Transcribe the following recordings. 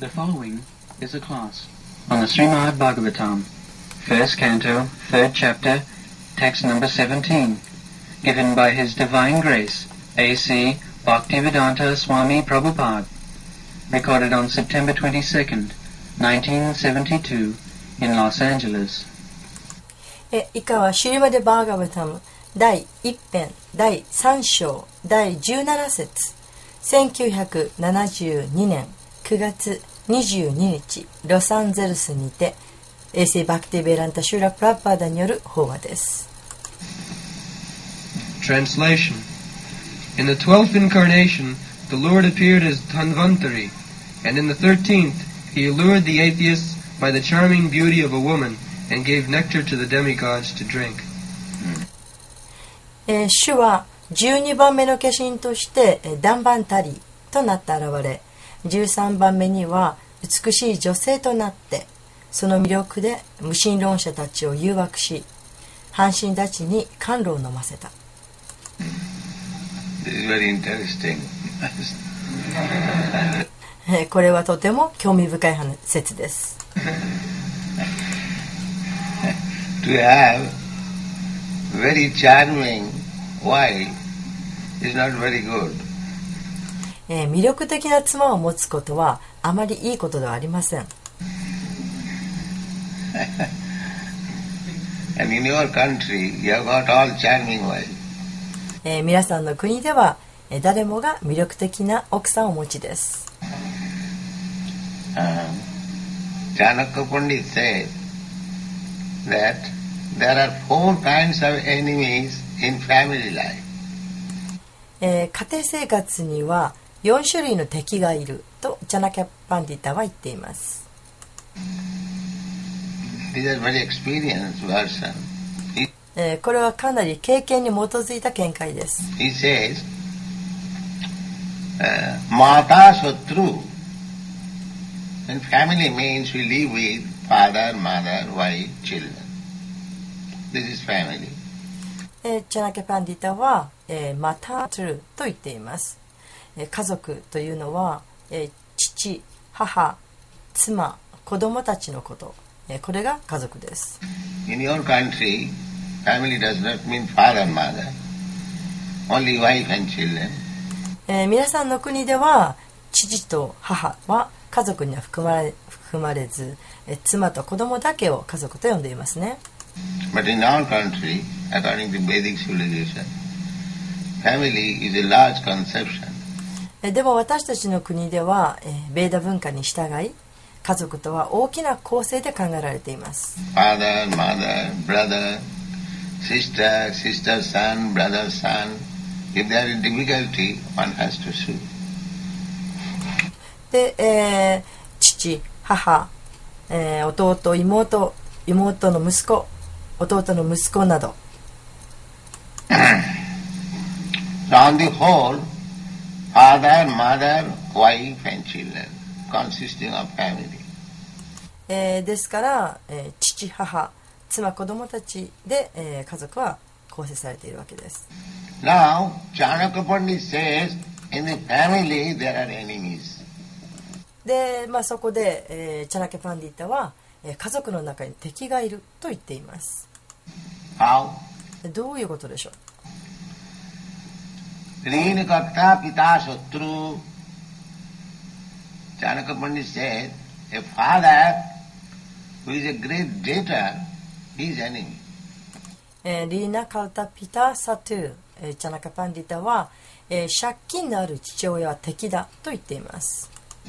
The following is a class on the Srimad Bhagavatam, first canto, third chapter, text number 17, given by His Divine Grace, A.C. Bhaktivedanta Swami Prabhupada, recorded on September 22nd, 1972, in Los Angeles. 以下はシュリマデ・バーガバタム第1編第3章第17節1972年9月22日ロサンゼルスにてエーセイ・バクティ・ベランタ・シューラ・プラッパーダによる法話です。 Translation. In the 12th incarnation, the Lord appeared as Dhanvantari, and in the 13th, he allured the atheists by the charming beauty of a woman and gave nectar to the demigods to drink. 主は12番目の化身としてダンバンタリとなって現れ、13番目には美しい女性となって、その魅力で無神論者たちを誘惑し、半身たちに甘露を飲ませた。 This is very interesting. これはとても興味深い説です。 To have very charming wife is not very good. 魅力的な妻を持つことはあまりいいことではありません。 And in your country, you have got all charming wives. 皆さんの国では誰もが魅力的な奥さんをお持ちです。 Chanakya Pandit said that there are 4 kinds of enemies in family life. 家庭生活には4種類の敵がいるとチャナキャパンディタは言っています。 These are very experienced person. これはかなり経験に基づいた見解です。 He says, Mata Shatru. And family means we live with father, mother, wife, children. This is family. チャナキャパンディタは、マタトゥルと言っています。家族というのは、父、母、妻、子供たちのこと。これが家族です。 In your country, family does not mean father, mother. Only wife and children. 皆さんの国では、父と母は家族には含まれず、妻と子供だけを家族と呼んでいますね。 But in our country, according to Vedic civilization, family is a large conception. でも私たちの国では、ベーダ文化に従い、家族とは大きな構成で考えられています。 Father, mother, brother, sister, sister's son, brother's son. If there is difficulty, one has to sue. で、父、母、弟、妹の息子、弟の息子など。 So on the whole, father, mother, wife and children consisting of family. ですから、父、母、妻、子供たちで、家族は構成されているわけです。 Now, Chanakya Pandit says, in the family there are enemies. で、そこで、チャナキャパンディタは、家族の中に敵がいると言っています。 How? どういうことでしょう。 Rinakata pita shatru. Chanakya Pandit said, a father who is a great debtor, he is enemy. リーナカルタピタサトゥ、チャナキャパンディタは、借金のある父親は敵だと言っています。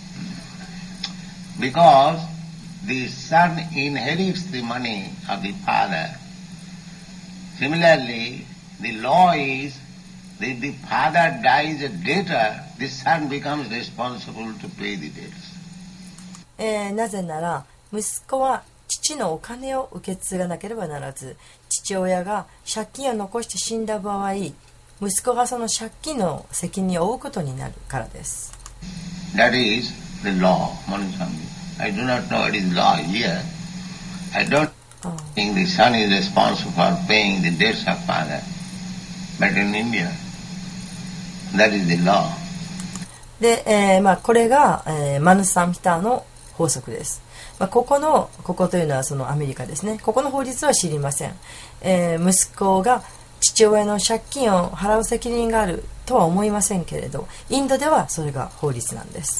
Because the son inherits the money of the father. Similarly, the law is that if the father dies a debtor, the son becomes responsible to pay the debts. なぜなら、息子は父のお金を受け継がなければならず、父親が借金を残して死んだ場合、息子がその借金の責任を負うことになるからです。 That is the law, Manusami. I do not know what is law here. I don't think the son is responsible for paying the debts of father. But in India, that is the law. で、これが、マヌサンヒターの法則です。ここというのはそのアメリカですね。ここの法律は知りません。息子が父親の借金を払う責任があるとは思いませんけれど、インドではそれが法律なんです。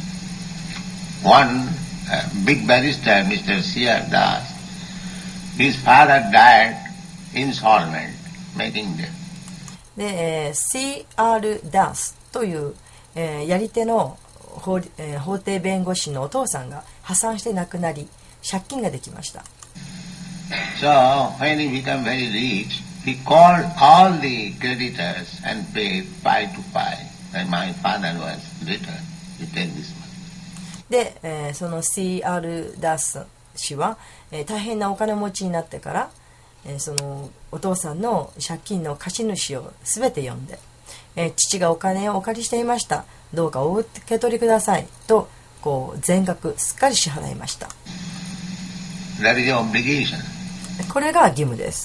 One big barrister, Mr. C.R. Das, his father died insolvent, making debt. で、C.R. ダースという、やり手の法廷弁護士のお父さんが破産して亡くなり、借金ができました。 So, when he became very rich, he called all the creditors and paid 5 to 5. And my father was debtor. You take this money. で、その C.R. ダース氏は、大変なお金持ちになってから、そのお父さんの借金の貸主をすべて呼んで、父がお金をお借りしていました、どうかお受け取りくださいとこう全額すっかり支払いました。 That is your obligation. これが義務です。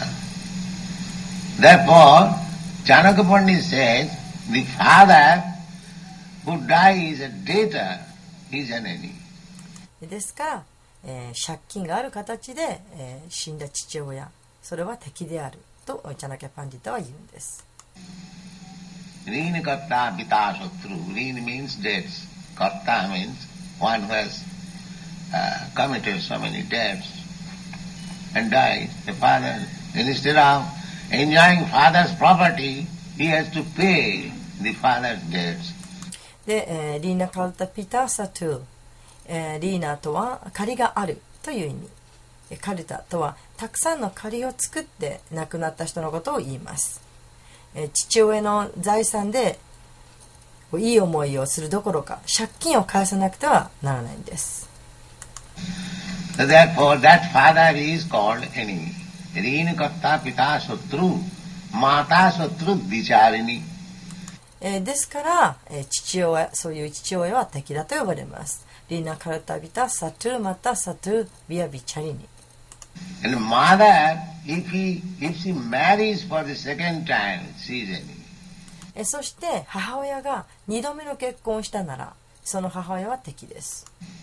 Therefore, Chanakya Pandit says, the father who dies a debtor is an enemy. ですから、借金がある形で、死んだ父親、それは敵であるとチャナキャパンディタは言うんです。 Rina karta pita shatru. Rina means debts. Karta means one who has committed so many debts and died. The father, instead of enjoying father's property, he has to pay the father's debts. で、リーナカルタピタサトゥ、リーナとは借りがあるという意味、カルタとはたくさんの借りを作って亡くなった人のことを言います。父親の財産でいい思いをするどころか借金を返さなくてはならないんです。 Therefore, that father is called enemy. Rina karta pita shatru, mata shatru vicharini. ですから、父親、そういう父親は敵だと呼ばれます。リーナカルタビタサトゥマタサトゥビアビチャリニ。 And mother, if she marries for the second time, she is enemy. そして母親が2度目の結婚をしたなら、その母親は敵です。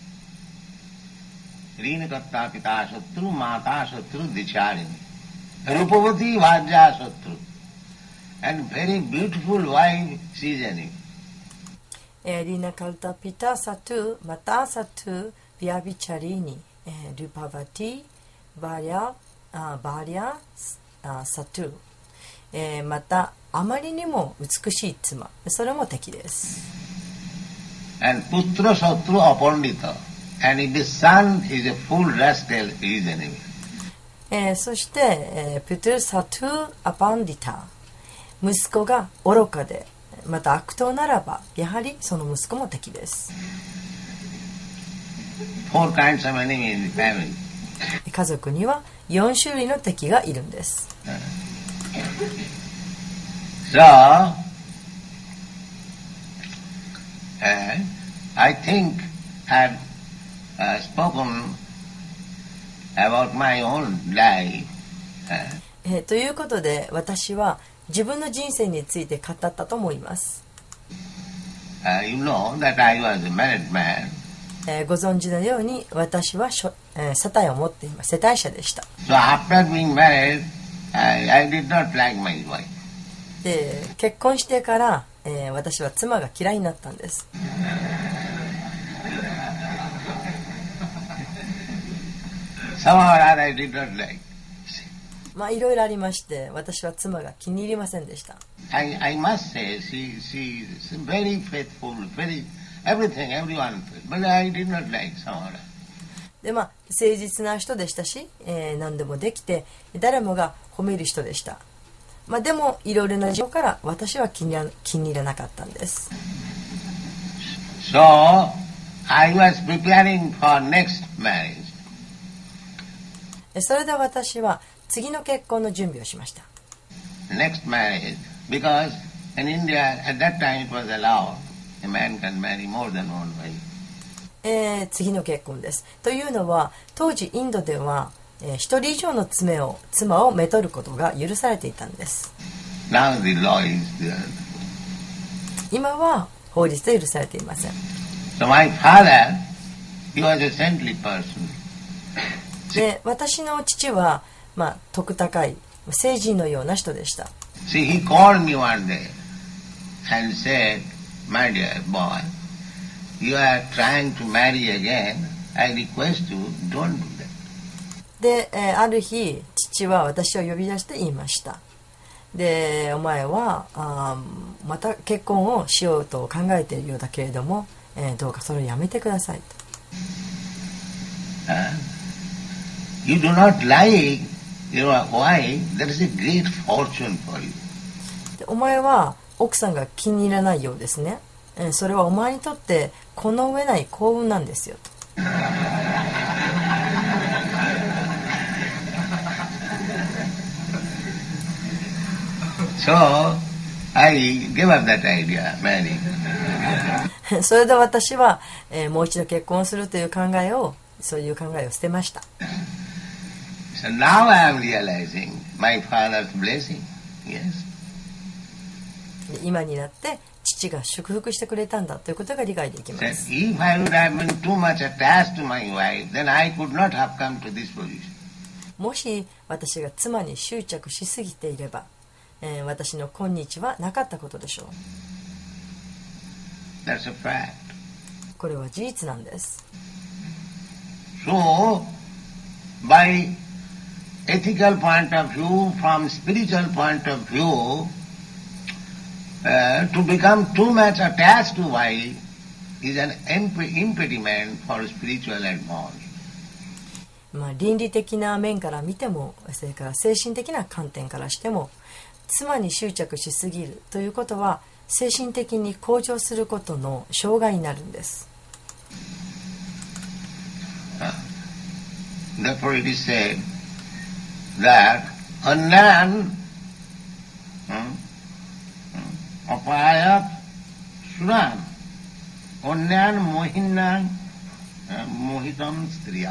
Rina karta pita shatru, mata shatru vicharini. Rupavati vajja shatru. And very beautiful wife, she is enemy. リーナカルタピタサトゥマタサトゥビアビチャリニ、ルパバティバリャサトゥ、またあまりにも美しい妻、それも敵です。 And putra shatru apandita. And if the son is a fool rascal, he is enemy. そして、プトゥサトゥアパンディタ、息子が愚かでまた悪党ならばやはりその息子も敵です。 Four kinds of enemy in the family. 家族には4種類の敵がいるんです。 So, I think I've spoken about my own life. ということで私は自分の人生について語ったと思います。 You know that I was a married man. ご存知のように私は世帯を持っています。世帯者でした。 So after being married, I did not like my wife. で結婚してから、私は妻が嫌いになったんです。 Somehow or other I did not like. いろいろありまして私は妻が気に入りませんでした。 I must say she is very faithful, very everything, everyone, but I did not like somehow. で誠実な人でしたし、何でもできて誰もが褒める人でした。でもいろいろな事情から私は気に入らなかったんです。 So I was preparing for next marriage. それで私は次の結婚の準備をしました。 Next marriage, because in India at that time it was allowed a man can marry more than one wife. 次の結婚です。というのは当時インドでは、一人以上の妻をめとることが許されていたんです。 Now the law is there. 今は法律で許されていません。 So my father, he was a saintly person. で、私の父は、徳高い聖人のような人でした。 See, he called me one day and said, "My dear boy, you are trying to marry again. I request you, don't do that." で、ある日、父は私を呼び出して言いました。で、お前はまた結婚をしようと考えているようだけれども、どうかそれをやめてくださいと。 You do not like your wife, that is a great fortune for you. で、お前は奥さんが気に入らないようですね。それはお前にとってこの上ない幸運なんですよと。 So, I gave up that idea, marrying. それで私は、もう一度結婚するというそういう考えを捨てました。 So now I am realizing my father's blessing. Yes. 今になって父が祝福してくれたんだということが理解できま That す。 if I would have been too much attached to my wife, then I could not have come to this position. もし私が妻に執着しすぎていれば、私の今日はなかったことでしょう。 That's a fact. これは事実なんです。 So, by ethical point of view, from spiritual point of view, to become too much attached to wife is an impediment for spiritual advance. 倫理的な面から見ても、それから精神的な観点からしても、妻に執着しすぎるということは精神的に向上することの障害になるんです。 Therefore it is said that Anyan apayat suran Anyan mohinnan mohitam striya.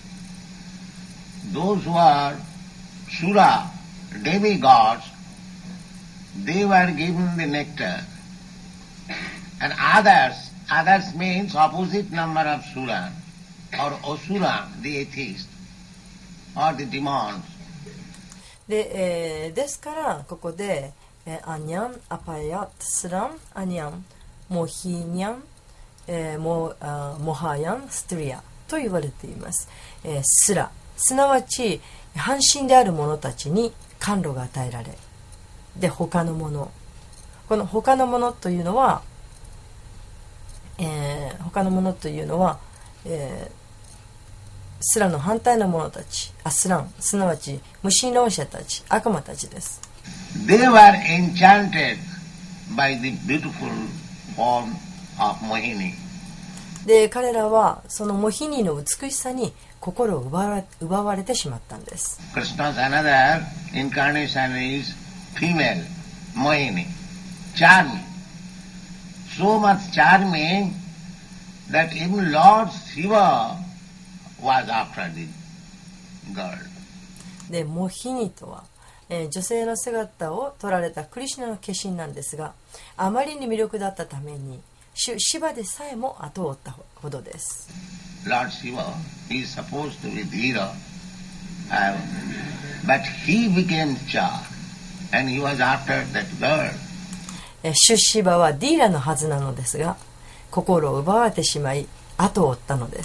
Those who are sura, demigods, they were given the nectar, and others means opposite number of sura or asura, the atheist or the demons. ですからここでアニャン、アパヤ、スラン、アニャン、モヒニャン、モハヤン、ストリアと言われています。スラ、すなわち半身である者たちに甘露が与えられ、で他のもの、この他のものというのは、スラの反対の者たち、アスラン、すなわち無神論者たち、悪魔たちです。 They were enchanted by the beautiful form of Mohini. で、彼らはそのモヒニの美しさに心を奪われてしまったんです。 Krishna's another incarnation is female, Mohini, charming. So much charming that even Lord Shiva was after the girl. で、モヒニとは、女性の姿を取られたクリシュナの化身なんですが、あまりに魅力だったためにシバでさえも後を追ったほどです。 Lord Shiva is supposed to be Dhira, but he became Char, and he was after that girl. シュシバはディーラのはずなのですが、心を奪われてしまい後を追ったのです。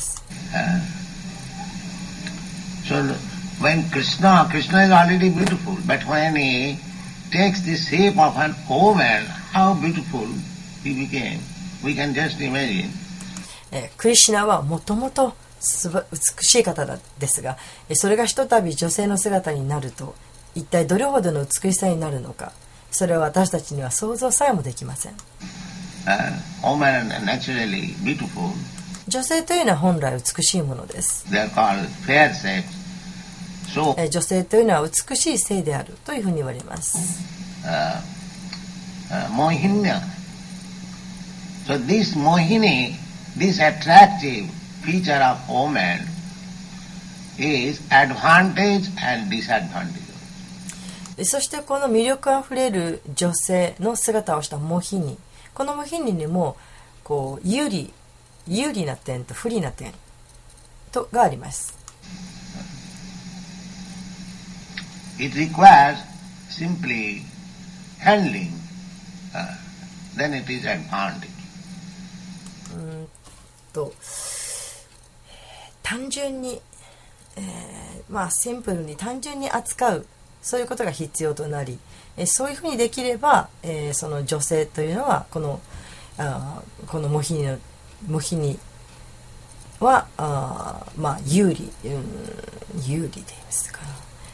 So when Krishna is already beautiful, but when he takes the shape of an woman, how beautiful he became, we can just imagine. クリシュナはもともと美しい方ですが、それがひとたび女性の姿になると一体どれほどの美しさになるのか、それは私たちには想像さえもできません。 Women are naturally beautiful. 女性というのは本来美しいものです。 They are called fair sex. So, 女性というのは美しい性であるというふうに言われます。 Mohinya. So this Mohini, this attractive feature of woman is advantage and disadvantage. そしてこの魅力あふれる女性の姿をしたモヒニ、 この無比にもこう有利な点と不利な点とがあります。 It requires simply handling, then it is advantage. 単純に、シンプルに単純に扱う、そういうことが必要となり、そういうふうにできれば、その女性というのはこのモヒニは有利で言いますか、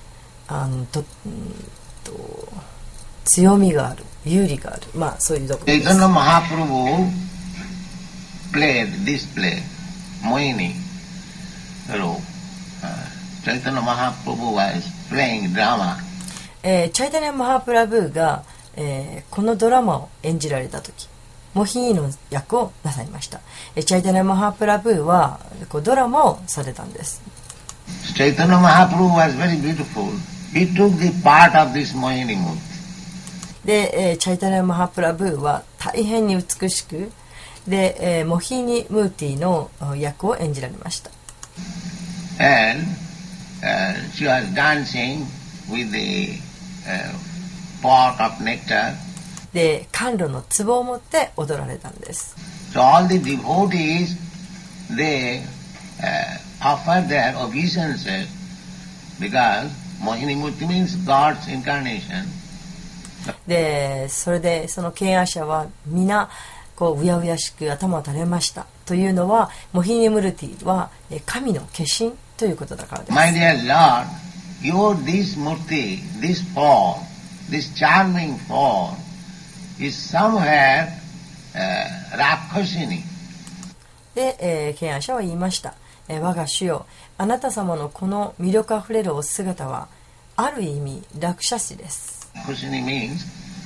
強みがある、有利がある、そういうところです。 Chaitanya Mahaprabhu played this play, Mohini role. Chaitanya Mahaprabhu was playing drama. チャイタニャ・マハプラブーが、このドラマを演じられた時、モヒニの役をなさいました。チャイタニャ・マハプラブーはドラマをされたんです。 Chaitanya Mahaprabhu was very beautiful. He took the part of this Mohini Murti. で、チャイタニャ・マハプラブーは大変に美しく、で、モヒニ・ムーティの役を演じられました。 And she was dancing with the pot of nectar. で、甘露の壺を持って踊られたんです。 So all the devotees, they offer their obeisances because Mohini Murti means God's incarnation. で、それでその敬愛者は皆うやうやしく頭を垂れました。というのは、モヒニムルティは神の化身ということだからです。 My dear Lord, this Murti, this form, this charming form is somewhere Rakshasini. で、敬愛者は言いました。我が主よ、あなた様のこの魅力あふれるお姿は、ある意味、ラクシャシです。 Rakshasini means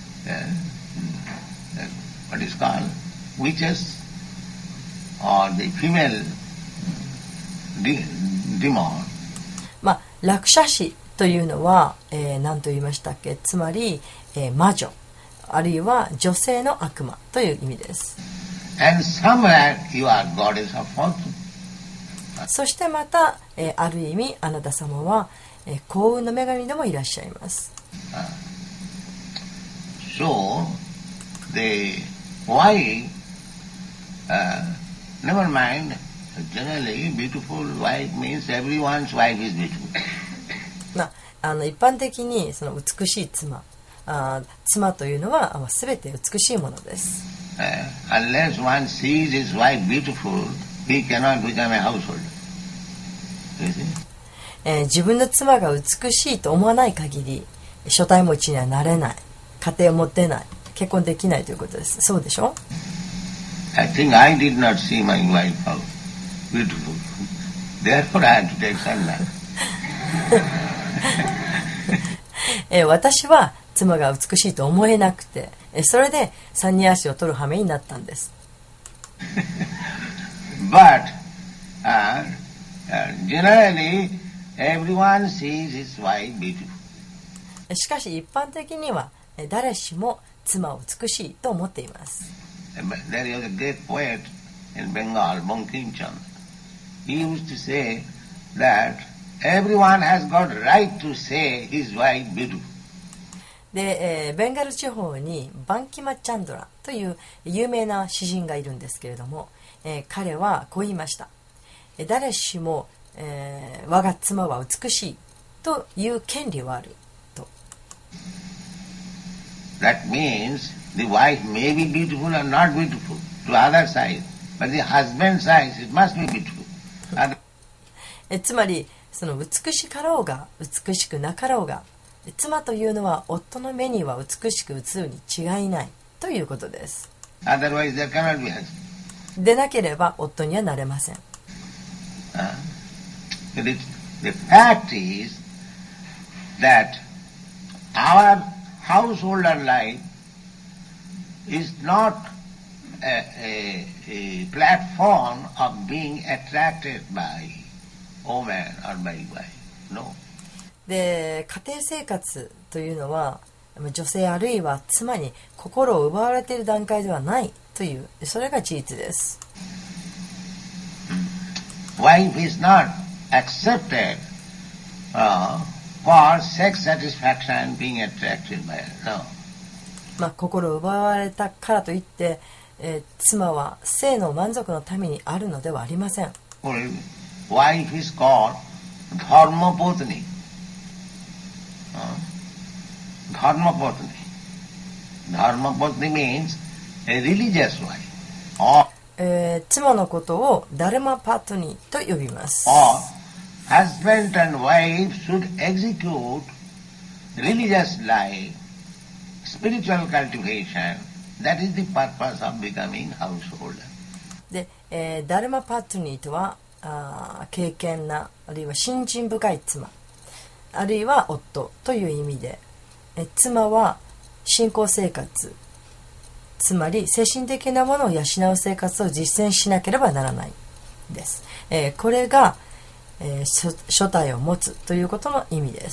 what is called witches or the female demon. ラクシャシというのは、何と言いましたっけ、つまり、魔女あるいは女性の悪魔という意味です。 And somewhere you are goddess of fortune. そしてまた、ある意味あなた様は、幸運の女神でもいらっしゃいます。 So the wife, never mind, generally beautiful wife means everyone's wife is beautiful. 一般的にその美しい妻、妻というのは全て美しいものです。 Unless one sees his wife beautiful, he cannot become a householder. You see? 自分の妻が美しいと思わない限り、所帯持ちにはなれない、家庭を持てない、結婚できないということです。そうでしょ？ I think I did not see my wife beautiful. Therefore I had to take sannyas. 私は妻が美しいと思えなくて、それでサンニャーシを取る羽目になったんです。 But generally everyone sees his wife beautiful. しかし一般的には誰しも妻を美しいと思っています。 There is a great poet in Bengal, Bankim Chand. He used to say that everyone has got right to say his wife beautiful. で、ベンガル地方にバンキマ・チャンドラという有名な詩人がいるんですけれども、彼はこう言いました。誰しも、我が妻は美しいという権利はあると。 That means the wife may be beautiful or not beautiful to other side, but the husband's eyes it must be beautiful. つまりその美しかろうが美しくなかろうが、妻というのは夫の目には美しく映るに違いないということです。 Otherwise there cannot be husband. でなければ夫にはなれません。 The fact is that our householder life is not a platform of being attracted by woman or by wife. No. で、家庭生活というのは、 女性あるいは妻に心を奪われている段階ではないという、それが事実です。 Wife is not accepted for sex satisfaction being attracted by her. No. 心を奪われたからといって、妻は性の満足のためにあるのではありません。 Wife is called dharmapatni. Dharmapatni. Dharmapatni means a religious wife. 妻のことをダルマパトニと呼びます。 Husband and wife should execute religious life, spiritual cultivation. That is the purpose of becoming householder. で、ダルマパトニとは敬虔な、あるいは信心深い妻、あるいは夫という意味で、妻は信仰生活、つまり精神的なものを養う生活を実践しなければならないです。これが、初体を持つということの意味です。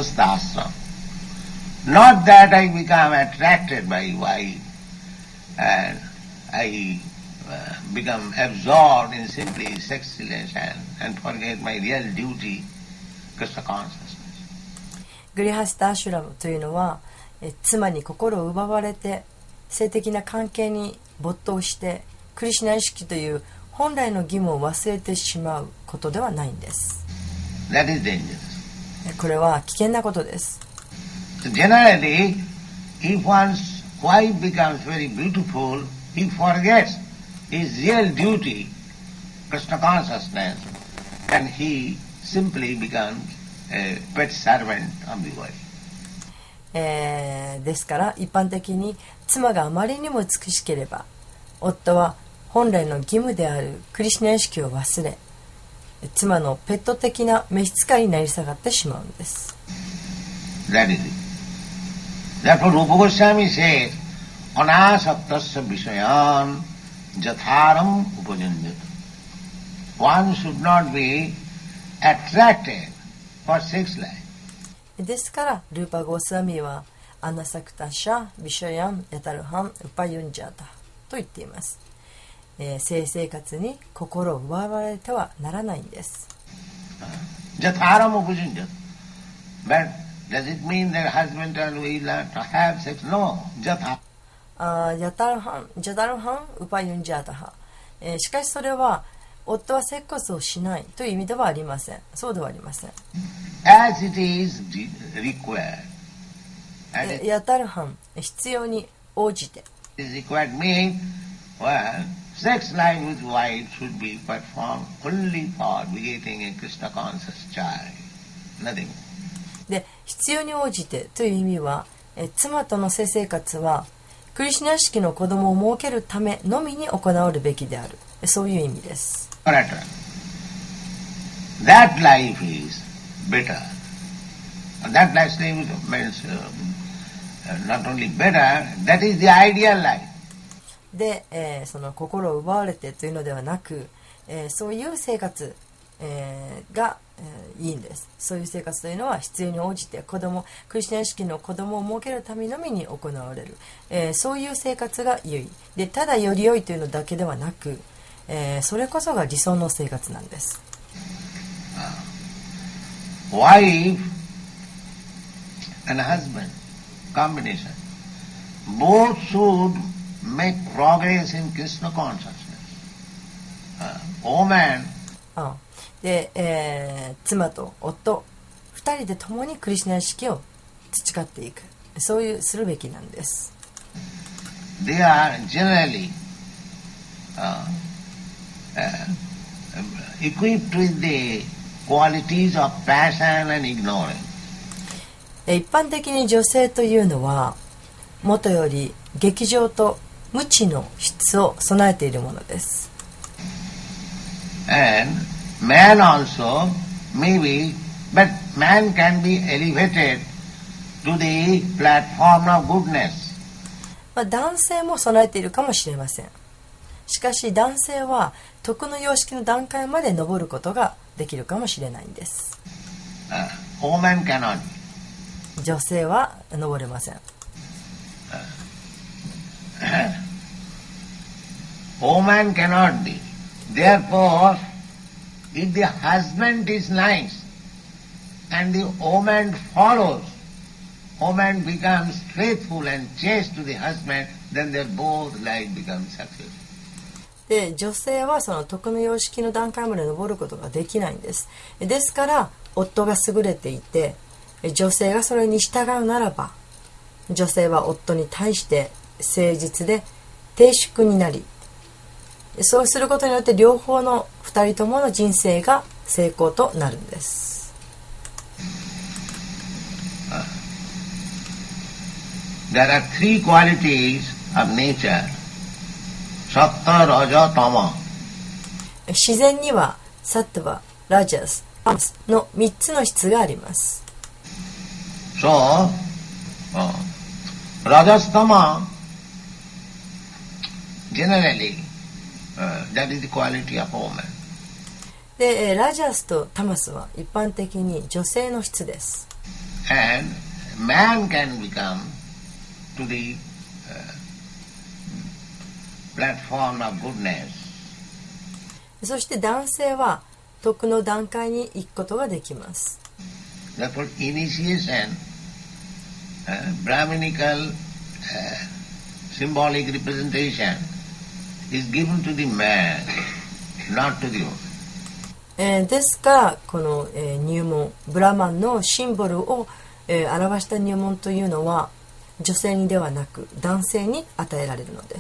Not that I become attracted by wife and I become absorbed in simply sex relation and forget my real duty, Krishna consciousness. グリハスタアシュラムというのは、妻に心を奪われて性的な関係に没頭してクリシュナ意識という本来の義務を忘れてしまうことではないんです。 That is dangerous. これは危険なことです。 Generally, if one's wife becomes very beautiful, he forgets his real duty, Krishna consciousness, and he simply becomes a pet servant of the wife. ですから一般的に妻があまりにも美しければ夫は本来の義務であるクリシュナ意識を忘れ妻のペット的な召使いになり下がってしまうんです。 That is it. Therefore, Rupa Goswami says, Anasaktasya Vishayan Jatharam Upajanjata. One should not be attracted for sex life. ですからルーパゴースワミはアナサクタシャビシャヤンヤタルハンウパユンジャタと言っています。性生活に心を奪われてはならないんです。 Jatharam Upajanjata. But does it mean that husband and wife learn to have sex? No. Jatha. ヤタルハンウパユンジャタハ。しかしそれは夫はセックスをしないという意味ではありません。そうではありません。 As it is required. ヤタルハン、必要に応じて。 Required means, well, sex life with wife should be performed only for begetting a Krishna conscious child. Nothing. で、必要に応じてという意味は、妻との性生活はクリシュナ式の子供を設けるためのみに行われるべきである。そういう意味です。 That life is better. That life means not only better, that is the ideal life. で、その心を奪われてというのではなく、そういう生活、が、いいんです。そういう生活というのは必要に応じてクリスチャン意識の子供を設けるためのみに行われる、そういう生活が良い。で、ただより良いというのだけではなく、それこそが理想の生活なんです。 Wife and husband combination both should make progress in Krishna consciousness. Woman. で、妻と夫2人で共にクリシュナ意識を培っていく。そういうするべきなんです。 They are generally equipped with the qualities of passion and ignorance. 一般的に女性というのはもとより激情と無知の質を備えているものです。 And man also maybe, but man can be elevated to the platform of goodness. 男性も備えているかもしれません。しかし男性は徳の様式の段階まで上ることができるかもしれないんです。 Woman cannot. 女性は登れません。 Woman cannot be. Therefore, if the husband is nice and the woman follows, woman becomes faithful and chaste to the husband, then their both life becomes successful. で、女性はその徳の様式の段階まで登ることができないんです。ですから夫が優れていて、女性がそれに従うならば、女性は夫に対して誠実で貞淑になり、そうすることによって両方の2人ともの人生が成功となるんです。 There are three qualities of nature: Sattva, Raja, Tama. 自然にはサットヴァ、ラジャス、タマスの3つの質があります。 So, Rajas, Tama, generally, that is the quality of woman. で、ラジャスとタマスは一般的に女性の質です。 And man can become to the platform of goodness. そして男性は徳の段階に行くことができます。 Therefore, initiation, Brahminical symbolic representation is given to the man, not to the woman. ですからこの、入門ブラマンのシンボルを、表した入門というのは女性にではなく男性に与えられるのです。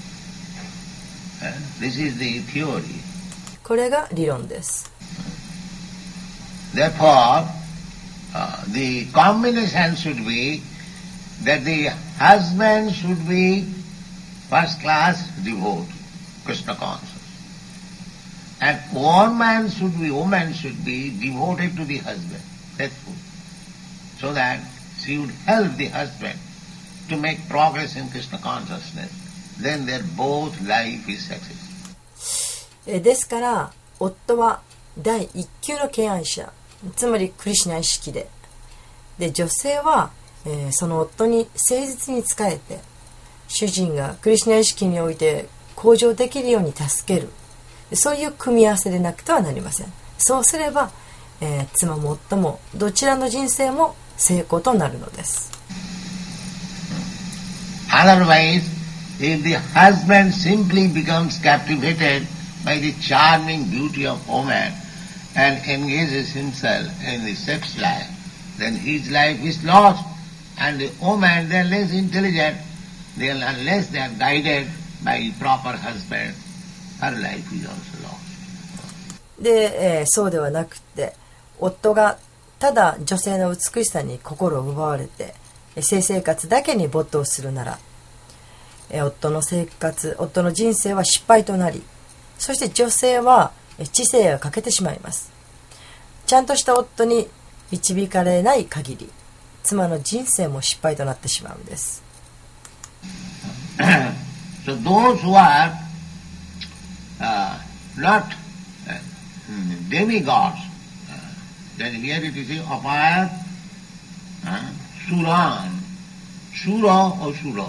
This is the theory. これが理論です。 Therefore, the combination should be that the husband should be first class devote, Krishna conscious. And woman should be devoted to the husband, faithful, so that she would help the husband to make progress in Krishna consciousness. Then their both life is successful. ですから夫は第一級の敬愛者、つまりクリシュナ意識で、女性は、その夫に誠実に仕えて、主人がクリシュナ意識において向上できるように助ける、そういう組み合わせでなくてはなりません。そうすれば、妻も夫もどちらの人生も成功となるのです。 Otherwise, if the husband simply becomes captivated by the charming beauty of woman and engages himself in the sex life, then his life is lost, and the woman, they are less intelligent, unless they are guided by a proper husband, her life is also lost. で、そうではなくて、夫がただ女性の美しさに心を奪われて性生活だけに没頭するなら、夫の人生は失敗となり、そして女性は知性が欠けてしまいます。ちゃんとした夫に導かれない限り、妻の人生も失敗となってしまうんです。 So those who are not demigods, then here it is Apaya, Suran, Sura or Sura.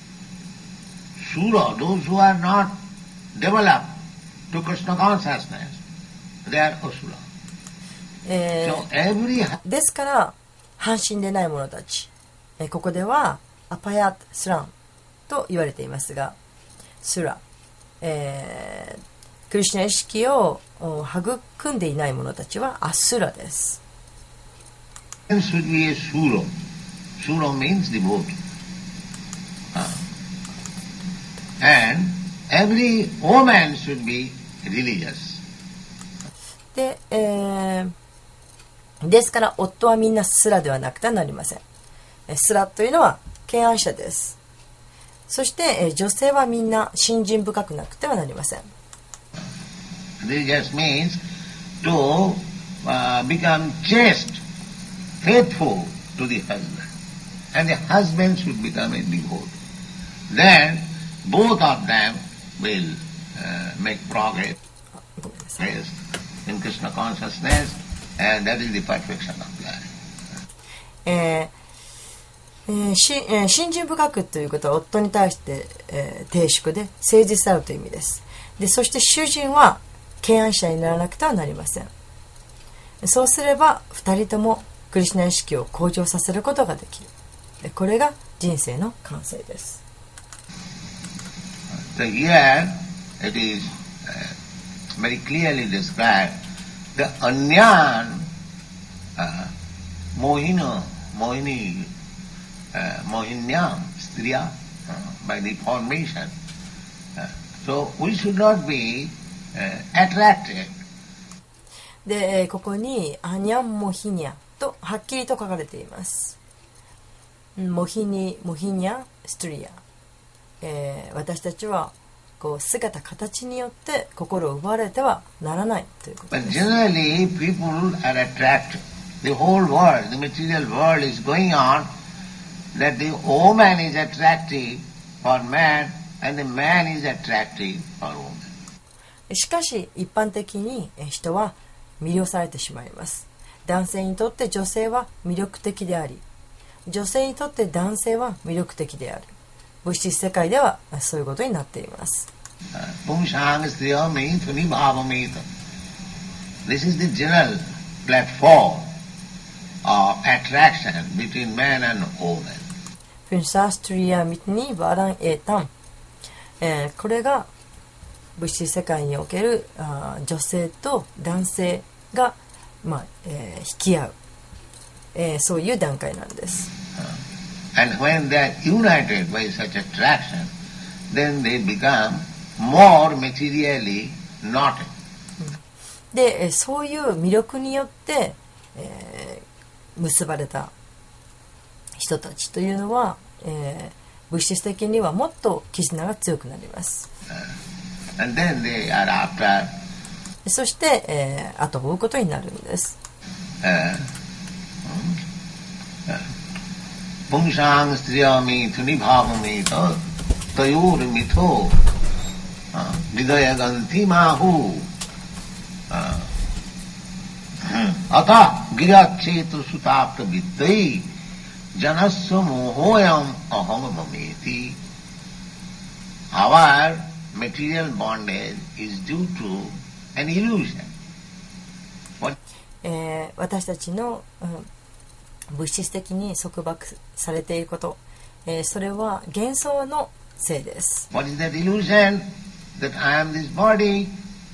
Sura, those who are not developed to Krishna consciousness, they are Asura. So every... ですから半身でない者たち、ここではアパヤトスランと言われていますが、スラ、クリシュナ意識を育んでいない者たちはアスラです。 Should be a Sura. Sura means devote. And every woman should be religious. で、ですから夫はみんなスラではなくてはなりません。スラというのは敬愛者です。そして、女性はみんな信心深くなくてはなりません。 Religious means to become chaste, faithful to the husband, and the husband should become a devotee. Then both of them will make progress in Krishna consciousness, and that is the perfection of life. 信心深くということは夫に対して、貞淑で誠実であるという意味です。で、そして主人は敬愛者にならなくてはなりません。そうすれば2人ともクリシュナ意識を向上させることができる。これが人生の完成です。 So here it is very clearly described the Anyan Mohinyam Striya by the formation. So we should not be attracted. で、ここにアニャンモヒニャとはっきりと書かれています。モヒニャストリア、私たちはこう姿形によって心を奪われてはならないということです。 But generally people are attracted. The whole world, the material world is going on that the woman is attractive for man and the man is attractive for woman. しかし一般的に人は魅了されてしまいます。男性にとって女性は魅力的であり、女性にとって男性は魅力的である。物質世界ではそういうことになっています。 This is the general platform of attraction between man and woman. フンサーストリアミトニバランエータン、これが物質世界における女性と男性が、引き合う、そういう段階なんです。 And when they are united by such attraction, then they become more materially knotted. で、そういう魅力によって、結ばれた人たちというのは、物質的にはもっと絆が強くなります。 And then they are after, そして、後を追うことになるんです。 プンシャンストリアミトニバーミトトヨルミトリダヤガンティマフアタギラチェトスタプタビッテイジャナスモホヤンアハムマメティ Our material bondage is due to an illusion. 私たちの、物質的に束縛されていること、それは幻想のせいです。 What is that illusion? That I am this body,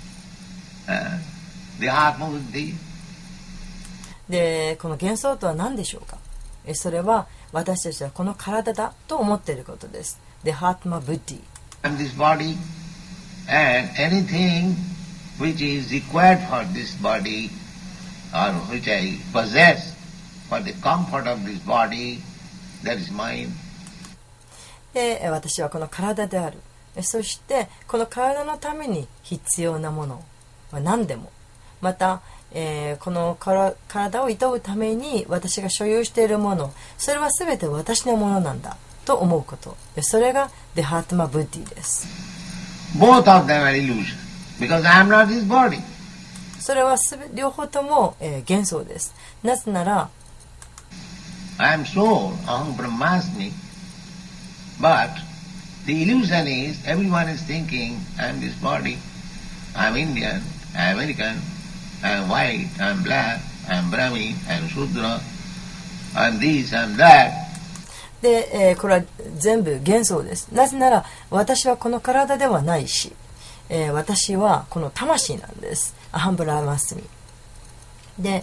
the Atma Buddhi. で、この幻想とは何でしょうか。それは私たちはこの体だと思っていることです。The Atma Buddhi. I am this body, and anything which is required for this body, or which I possess for the comfort of this body, that is mine. で、私はこの体である。そしてこの体のために必要なものは何でも、また、この体を厭うために私が所有しているもの、それは全て私のものなんだと思うこと、それが The Atma Buddhi です。 Both of them are illusion, because I am not this body. それは両方とも、幻想です。なぜなら I am soul, aham brahmasmi, but the illusion is everyone is thinking I am this body, I am Indian, I am American, I am white, I am black, I am Brahmin, I am Shudra, I am this, I am that. で、これは全部幻想です。なぜなら私はこの体ではないし、私はこの魂なんです。アハンブラマスミで、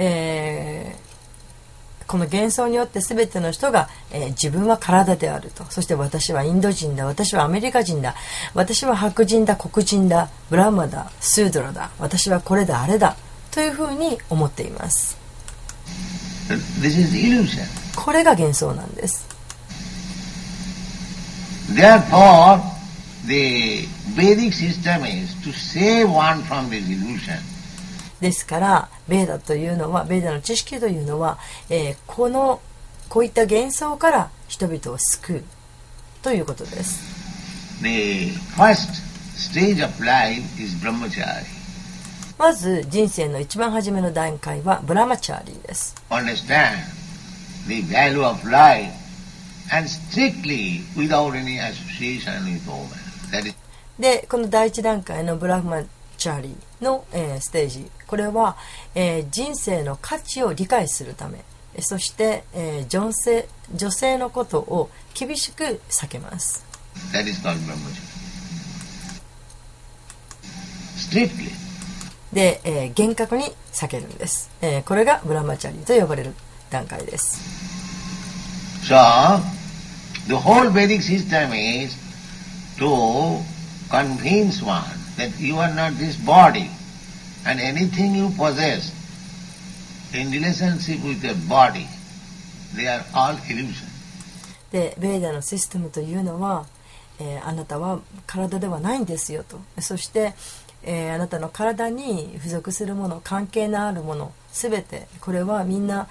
この幻想によって全ての人が、自分は体であると、そして私はインド人だ、私はアメリカ人だ、私は白人だ、黒人だ、ブラマだ、スードラだ、私はこれだあれだというふうに思っています。 This is illusion. これが幻想なんです。 Therefore, the Vedic system is to save one from this illusion. ですからベーダというのは、ベーダの知識というのは、こういった幻想から人々を救うということです。 The first stage of life is brahmachari. まず人生の一番初めの段階はブラマチャーリーです。 Understand the value of life and strictly without any association with woman. That is. でこの第一段階のブラフマチャリーの、ステージ、これは、人生の価値を理解するため、そして、女性のことを厳しく避けます。 That is called brahmacharya. Strictly. で、厳格に避けるんです。これがブラマチャリーと呼ばれる段階です。 So, the whole Vedic system is to convince one that you are not this body, and anything you possess in relationship with your body, they are all illusion. で、ベーダのシステムというのは、あなたは体ではないんですよと。そして、あなたの体に付属するもの、関係のあるもの、すべてこれはみんな、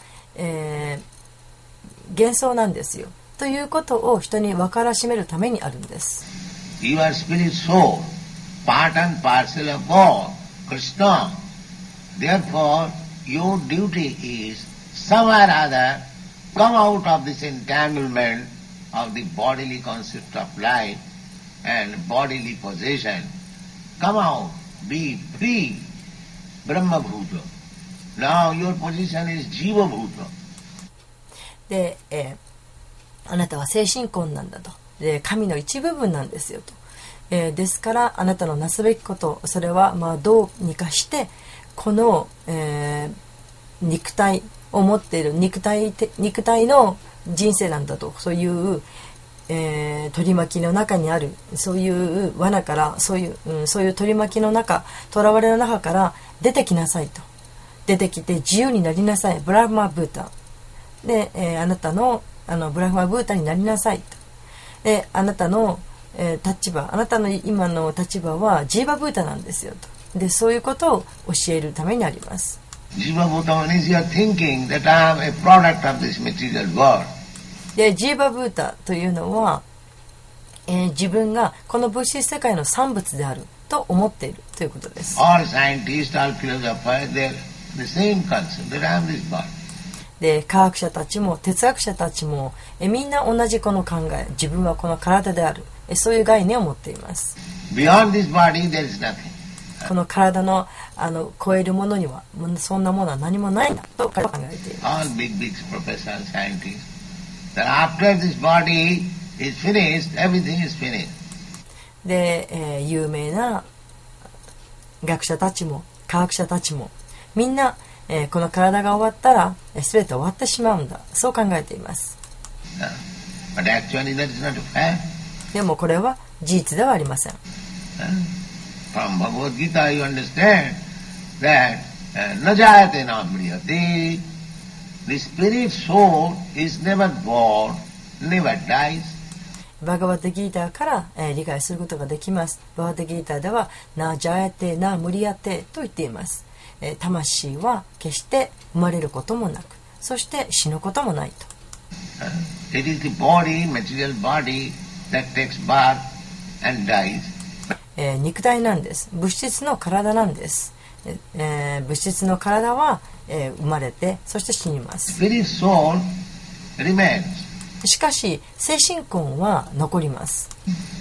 幻想なんですよということを人に分からしめるためにあるんです。 You are spirit soul, part and parcel of God, Krishna. Therefore, your duty is somewhere or other come out of this entanglement of the bodily concept of life and bodily possession. Come out, be free, Brahma Bhuta. Now your position is Jiva Bhuta. で、あなたは精神魂なんだと。で、神の一部分なんですよと。ですからあなたのなすべきこと、それはどうにかしてこの、肉体を持っている肉体の人生なんだと。そういう、取り巻きの中にあるそういう罠からそういう取り巻きの中、囚われの中から出てきなさいと。出てきて自由になりなさい、ブラフマブータで、あなたのブラフマブータになりなさいと。で、あなたの、立場、あなたの今の立場はジーバブータなんですよと。で、そういうことを教えるためにあります。 ジーバブータ means you are thinking that I am a product of this material world. で、ジーバブータというのは、自分がこの物質世界の産物であると思っているということです。 All scientists, all philosophers, they are the same concept that I am this body. で、科学者たちも哲学者たちもみんな同じこの考え、自分はこの体である、そういう概念を持っています。 Beyond this body, there is nothing. この体の超えるものにはそんなものは何もないんだと彼は考えています。 All big professors, scientists, that after this body is finished, everything is finished. で、有名な学者たちも科学者たちもみんな、この体が終わったら全て終わってしまうんだ、そう考えています。 But actually that is not a fact. でもこれは事実ではありません。 From Bhagavad Gita you understand that najayate na mriyate. The spirit soul is never born, never dies. バガバットギーターから、理解することができます。バガバットギーターではナジャヤテナムリヤテと言っています。魂は決して生まれることもなく、そして死ぬこともないと。 It is the body, material body that takes birth and dies. 肉体なんです。物質の体なんです。物質の体は、生まれてそして死にます。 Spirit soul remains. しかし精神魂は残ります。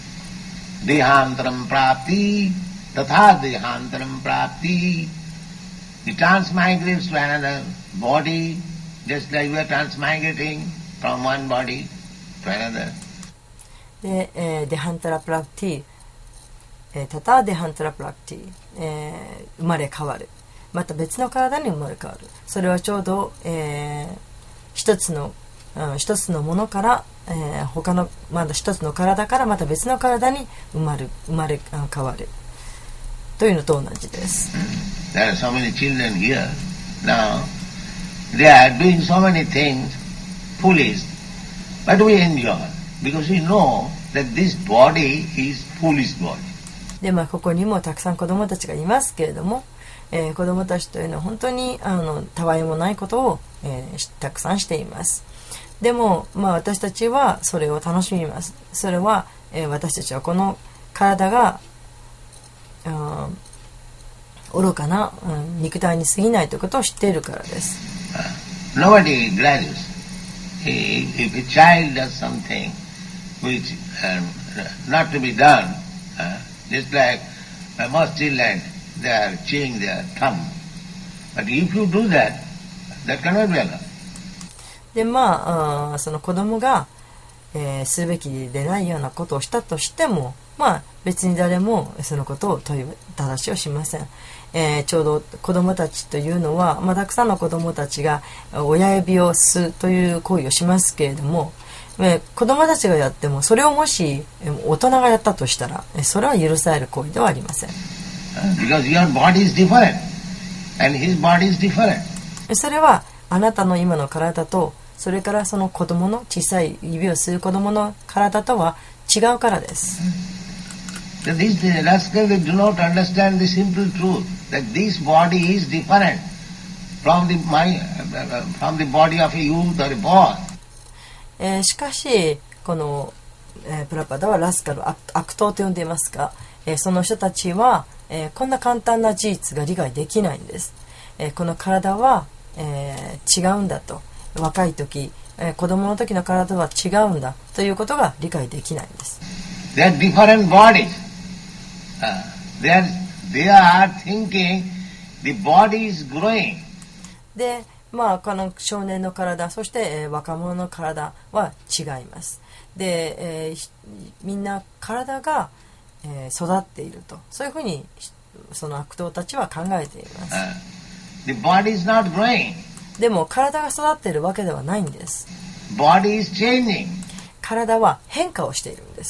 Dehantaram prapti, tatha dehantaram prapti. He transmigrates to another body, just like we are transmigrating from one body to another. で、デハンタラプラクティ、タタデハンタラプラクティ、生まれ変わる。また別の体に生まれ変わる。それはちょうど、一つのものから、他のまだ一つの体からまた別の体に生まれ変わるというのと同じです。 There are so many children here now. They are doing so many things foolish, but we enjoy because we know that this body is foolish body. で、ここにもたくさん子どもたちがいますけれども、子どもたちというのは本当にたわいもないことを、たくさんしています。でも、私たちはそれを楽しみます。それは、私たちはこの体が愚かな、肉体に過ぎないということを知っているからです。 Nobody grudges if a child does something which not to be done, just like most children, they are chewing their thumb. But if you do that, that cannot be allowed. でその子供が、するべきでないようなことをしたとしても、別に誰もそのことを問いただしをしません。ちょうど子供たちというのは、たくさんの子供たちが親指を吸うという行為をしますけれども、子供たちがやってもそれをもし大人がやったとしたら、それは許される行為ではありません。 Because your body is different and his body is different. それはあなたの今の体と、それからその子供の小さい指を吸う子供の体とは違うからです。 These rascals, they do not understand the simple truth that this body is different from the body of a youth or a boy. しかしこの、プラパダはラスカル、悪党と呼んでいますが、その人たちは、こんな簡単な事実が理解できないんです。この体は、違うんだと、若い時、子供の時の体は違うんだということが理解できないんです。 They are different bodies. They are thinking the body is growing. で、この少年の体、そして、若者の体は違います。で、みんな体が、育っていると、そういうふうにその悪党たちは考えています。 The body is not growing. でも体が育っているわけではないんです。 Body is changing. 体は変化をしているんです。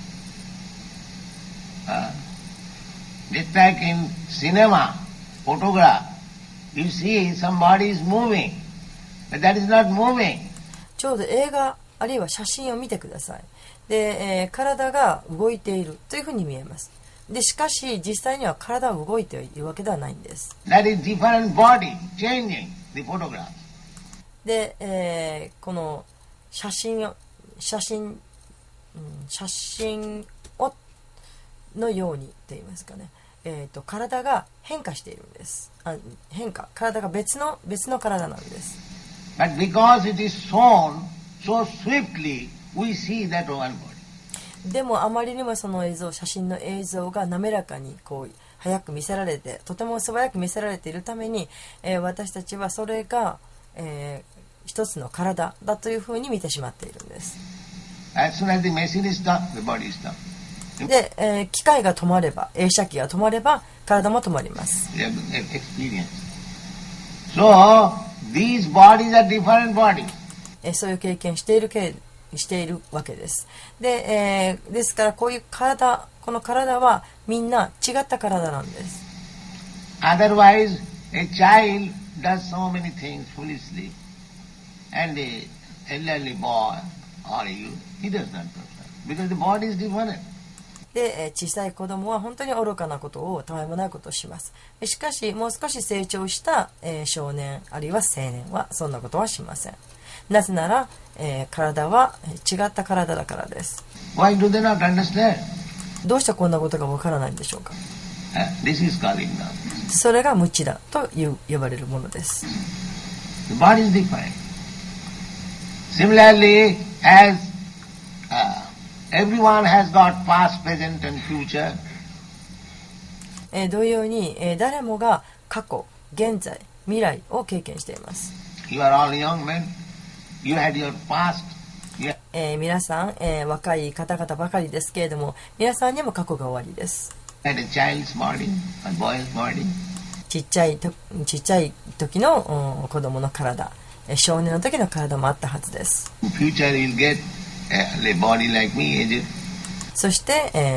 Just like in cinema, photograph, you see somebody is moving, but that is not moving. ちょうど映画あるいは写真を見てください。で、体が動いているというふうに見えます。で、しかし実際には体は動いているわけではないんです。 That is different body changing the photograph. で、この写真をのようにと言いますかね、体が変化しているんです。体が別の体なんです。 But because it is shown so swiftly, we see that one body. でもあまりにもその写真の映像が滑らかに早く見せられて、とても素早く見せられているために、私たちはそれが、一つの体だというふうに見てしまっているんです。 As soon as the machine is stopped, the body is stopped. で、機械が止まれば、映写機が止まれば体も止まります。 So, these bodies are different bodies. そういう経験しているわけです。で、ですからこの体はみんな違った体なんです。 Otherwise, a child does so many things foolishly, and a elderly boy or you, he does not do that because the body is different. で、小さい子供は本当に愚かなことを、たわいもないことをします。しかしもう少し成長した、少年あるいは青年はそんなことはしません。なぜなら、体は違った体だからです。 Why do they not understand? どうしてこんなことがわからないんでしょうか。 This is called ignorance. それが無知だと呼ばれるものです。 The body is different. Similarly, as everyone has got past, present, and future. 同様に、誰もが過去、現在、未来を経験しています。 You are all young men. You had your past. 皆さん、若い方々ばかりですけれども、皆さんにも過去が終わりです。 Had a child's body, a boy's body. ちっちゃい時の子供の体、少年の時の体もあったはずです。 In future, you'll get a body like me, aged. そして、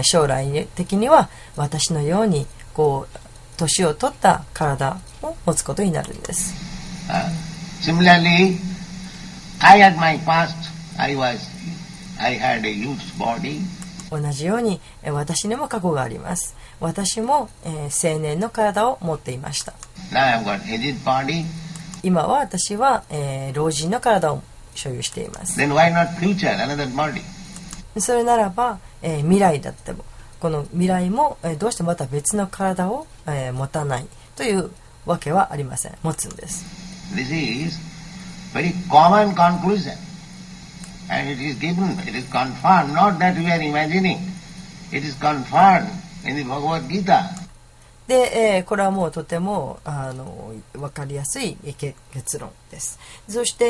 将来的には私のように年を取った体を持つことになるんです。 Similarly, I had my past. I had a youth's body. 同じように私にも過去があります。私も、青年の体を持っていました。 Now I've got aged body. 今は私は、老人の体を所有しています。 Then why not future, another body? それならば、未来だってもこの未来も、どうしてまた別の体を、持たないというわけはありません。持つんです。 This is very common conclusion. And it is given, it is confirmed, not that we are imagining. It is confirmed in the Bhagavad Gita. で、これはもうとても分かりやすい結論です。そして、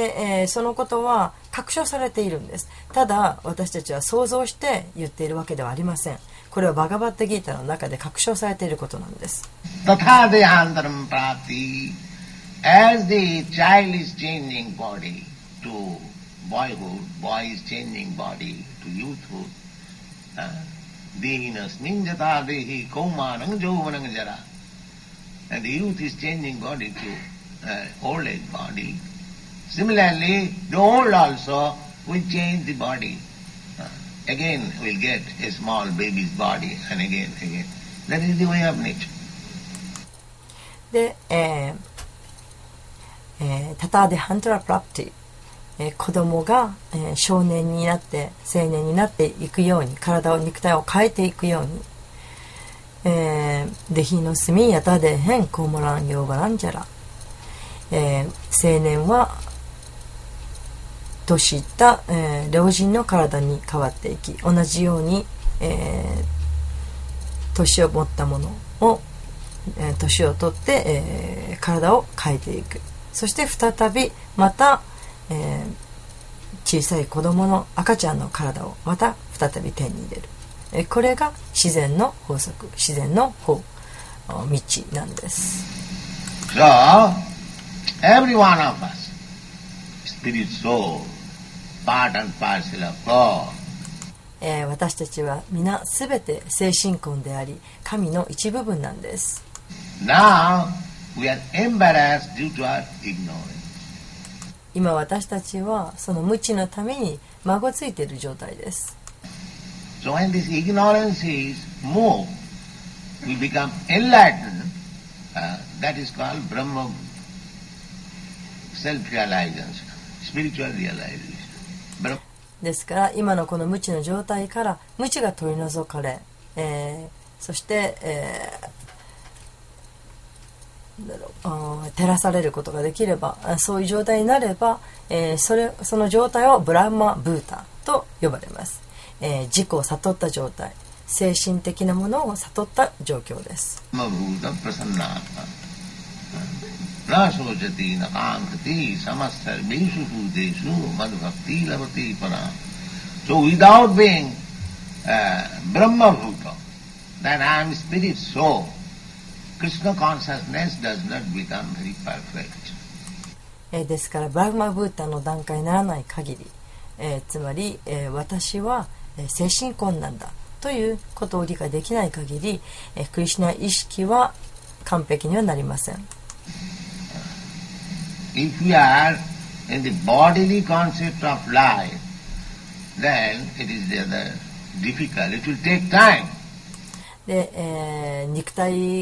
そのことは確証されているんです。ただ私たちは想像して言っているわけではありません。これはバガバッタギータの中で確証されていることなんです。 Tatha dehantaram prapti, as the child is changing body to boyhood, boy is changing body to youthhood, Dehinasmin jata dehi kaumanang jauvanang jara. And the youth is changing body to old age body. Similarly, the old also will change the body. Again will get a small baby's body and again. That is the way of nature. で、タタデハントラプラプティ。子供が、少年になって青年になっていくように肉体を変えていくように、デヒのスミヤタデヘンコモランヨーバランジャラ、青年は年いった、老人の体に変わっていき、同じように、年を持ったものを、年をとって、体を変えていく。そして再びまた小さい子供の赤ちゃんの体をまた再び手に入れる。これが自然の法則、自然の道なんです。 So, every one of us, spirit soul, part and parcel of God. 私たちは皆すべて精神魂であり、神の一部分なんです。 Now, we are embarrassed due to our ignorance. 今私たちはその無知のために孫ついている状態です。 So when this ignorance is moved, we become enlightened. That is called Brahma self-realization, spiritual realization. ですから今のこの無知の状態から無知が取り除かれ、そして、照らされることができれば、そういう状態になれば、その状態をブラマブータと呼ばれます。自己を悟った状態、精神的なものを悟った状況です。 So without being Brahma Bhuta, that I am spirit soul, Krishna consciousness does not become very perfect. ですからブラマブータの段階にならない限り、つまり、私は精神魂なんだということを理解できない限り、クリシュナ意識は完璧にはなりません。 If we are in the bodily concept of life, then it is rather difficult. It will take time. で、肉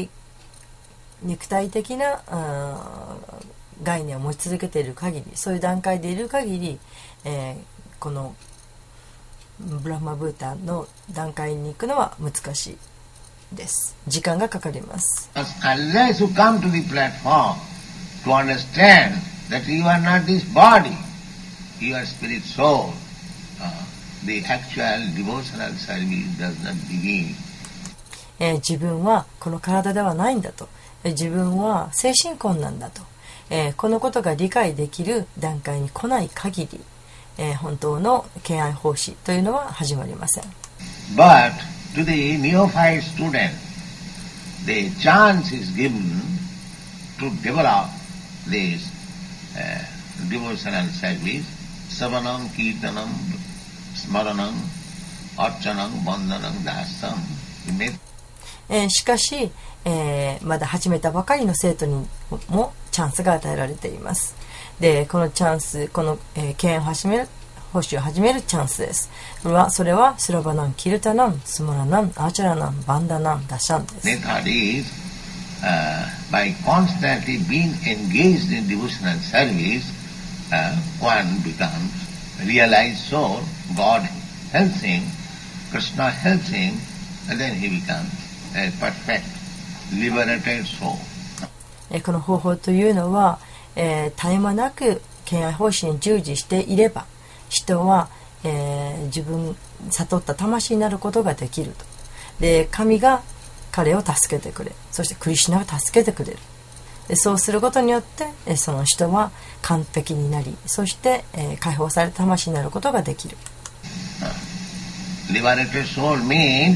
体的な概念を持ち続けている限り、そういう段階でいる限り、このブラマブータの段階に行くのは難しいです。時間がかかります。 Unless you come to the platform to understand that you are not this body, you are spirit soul, the actual devotional service does not begin. 自分はこの体ではないんだと、自分は精神魂なんだと、このことが理解できる段階に来ない限り、本当の敬愛奉仕というのは始まりません。 But to the neophyte student, the chance is given to develop this devotional service, savanam, kirtanam, smaranam, archanam, bandhanam, dasam. しかし、まだ始めたばかりの生徒にもチャンスが与えられています。で、このチャンス、この、敬愛奉仕を始めるチャンスです。それはスラバナン、キルタナン、スマラナン、アーチャラナン、バンダナン、ダシャンです。 Method is, by constantly being engaged in devotional service, one becomes realized soul, God helps him, Krishna helps him, and then he becomes a perfect, liberated soul. この方法というのは、絶え間なく敬愛奉仕に従事していれば、人は、 自分悟った魂になることができると。で、神が彼を助けてくれ、そしてクリシュナが助けてくれる。でそうすることによってその人は完璧になり、そして解放された魂になることができる。 Liberated soul means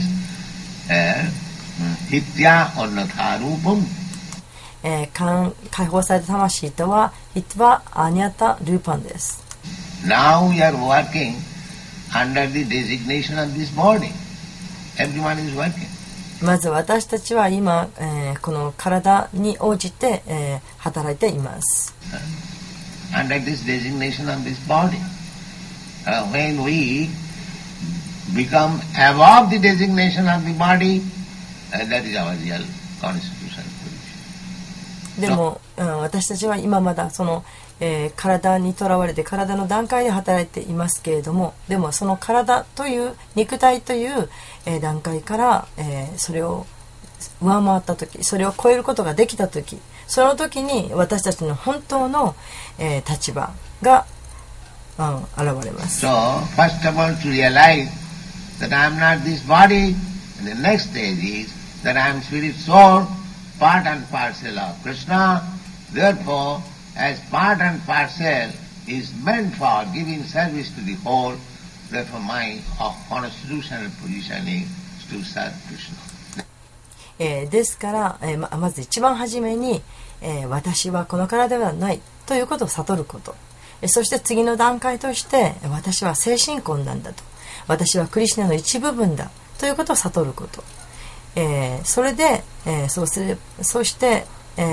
hitya annatha rupam. 解放された魂とはヒットはアニャタルーパンです。 Now we are working under the designation of this body. Everyone is working. まず私たちは今、この体に応じて、働いています。 Under this designation of this body, when we become above the designation of the body, that is our real constitutional position. でも、私たちは今まだその、体にとらわれて体の段階で働いていますけれども、でもその体という肉体という、段階から、それを上回った時、それを超えることができた時、その時に私たちの本当の、立場が、現れます。 So, first of all, to realize that I am not this body, and the next stage is that I am spirit soul, part and parcel of Krishna. Therefore, as part and parcel is meant for giving service to the whole, therefore my constitutional position is to serve Krishna. ですから、まず一番初めに、私はこの体ではないということを悟ること、そして次の段階として私は精神魂なんだと、私はクリシュナの一部分だということを悟ること、それで、そして、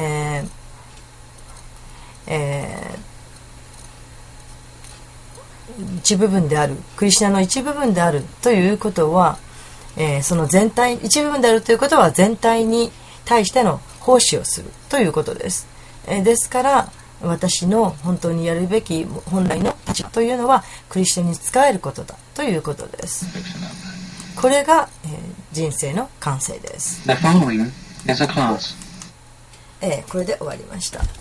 一部分である、クリシュナの一部分であるということは、その全体、一部分であるということは全体に対しての奉仕をするということです。ですから私の本当にやるべき本来の立場というのはクリシュナに仕えることだということです。これが、人生の完成です。 The following is a class. これで終わりました。